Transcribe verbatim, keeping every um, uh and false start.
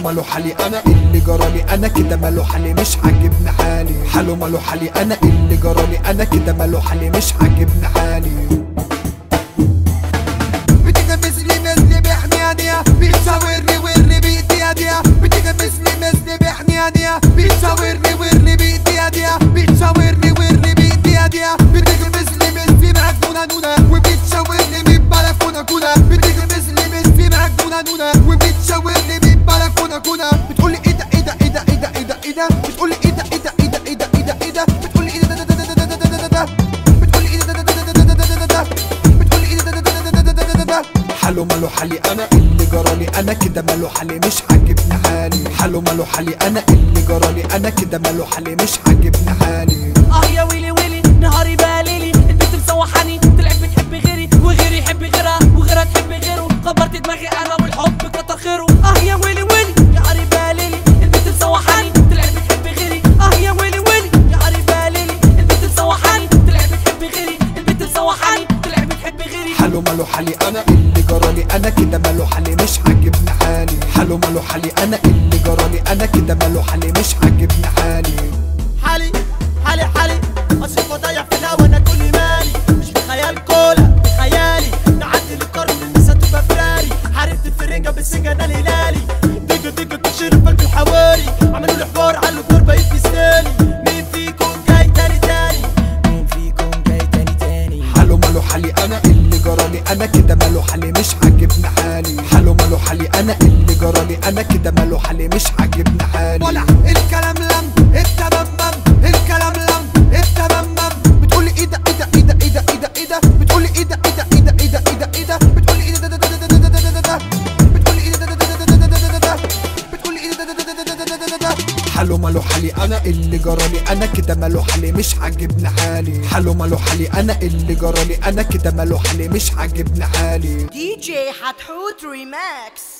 ماله حالي انا اللي جرالي انا كده ماله حالي مش عاجبني حالي. حاله ماله حالي انا اللي جرالي انا كده ماله حالي مش عاجبني حالي. بتغمسني مثلي بحنيانية بتشاورني ورني بايدي هادية. بتغمسني مثلي بحنيانية بتشاورني ورني بايدي هادية. بتشاورني ورني بايدي هادية. بتغمسني مثلي مجنونة نونة وبتشاورني من بلكونة كونة. بتغمسني مثلي مجنونة نونة وبتشاورني من بلكونة كونة. بتقولي ايه ده ايه ده ايه ده ايه ده ايه ده ايه ده. بتقولي ايه ده ايه ده ايه ده ايه ده ايه ده ايه ده. بتقولي ايه ده ده ده ده ده ده ده ده. بتقولي ايه ده ده ده ده ده ده ده ده. بتقولي ايه ده ده ده ده ده ده ده. حاله ماله حالي انا اللي جرالي انا كده ماله حالي مش عاجبني حالي. حاله ماله حالي انا اللي جرالي انا كده ماله حالي مش عاجبني حالي. اه يا ويلي ويلي نهاري باليلي البنت مسوحاني طلعت بتحب غيري وغيري يحب غيرها وغيرها تحب غيره. كبرت دماغي انا والحب كتر خيره. اه يا ويلي ويلي نهاري باليلي البنت مسوحاني طلعت بتحب غيري. اه يا ويلي ويلي نهاري باليلي البنت مسوحاني طلعت بتحب غيري. البنت مسوحاني طلعت بتحب غيري. حاله ماله حالي انا اللي جرالي انا كده ماله حالي مش عاجبني حالي. حاله ماله حالي انا اللي جرالي انا كده ماله حالي مش عاجبني حالي. حالي حالي حالي اصرف واضيع في الهوا انا كل مالي. مش بخيال كولا بخيالي نعدي للقرن النسا تبقى فراري. حاربت الفرنجة بالسنجة انا الهلالي. دقة دقة تشير في قلب الحواري. عملوا لي حوار على الدور بقيت مستاني. مين فيكم جاي تاني تاني مين فيكم جاي تاني تاني. حاله ماله حالي انا اللي جرالي انا كده ماله حالي مش عاجبني حالي. حاله ماله حالي انا اللي جرالي انا كده ماله حالي مش عاجبني حالي. ولا الكلام لم التممم الكلام لم التممم. بتقولي ايه ده ايه ده ايه ده ايه ده ايه ده ايه ده. بتقولي ايه ده ايه ده ايه ده ايه ده ايه ده ايه ده. بتقولي ايه ده ده ده ده ده ده ده ده. بتقولي ايه ده ده ده ده ده ده ده. بتقولي ايه ده ده ده ده ده ده ده. حاله ماله حالي انا اللي جرالي انا كده ماله حالي مش عاجبني حالي. حاله ماله حالي انا اللي جرالي انا كده ماله حالي مش عاجبني حالي. دي جي حتحوت ريماكس.